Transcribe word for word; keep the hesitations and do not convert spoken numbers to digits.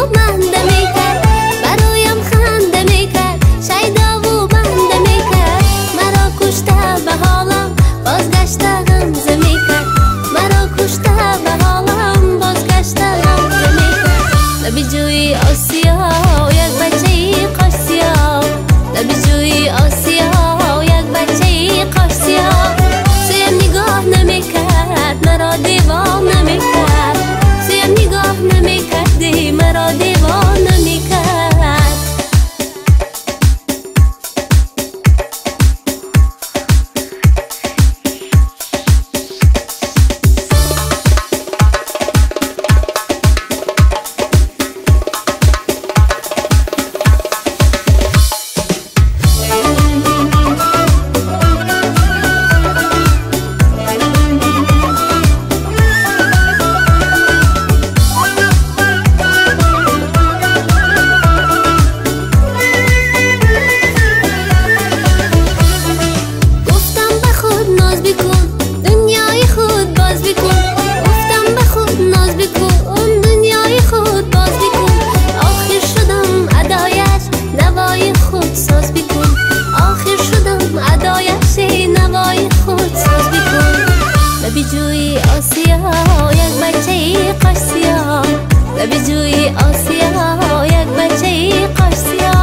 منده میکرد، برایم خنده میکرد، شیدا و بنده میکرد. مرا کشته به حالم بازگشته غمزه میکرد، مرا کشته به حالم بازگشته غمزه میکرد. لبی جوی آسیا یک بچه قاسیا، لبی جوی آسیا یک بچه قاسیا. سویم نگاه نمیکرد مرا دیوانه میکرد، سویم نگاه نمیکردی مرا دیوانه میکرد. لبی جوی آسیا یک بچه قاسیا، لبی جوی آسیا یک بچه قاسیا.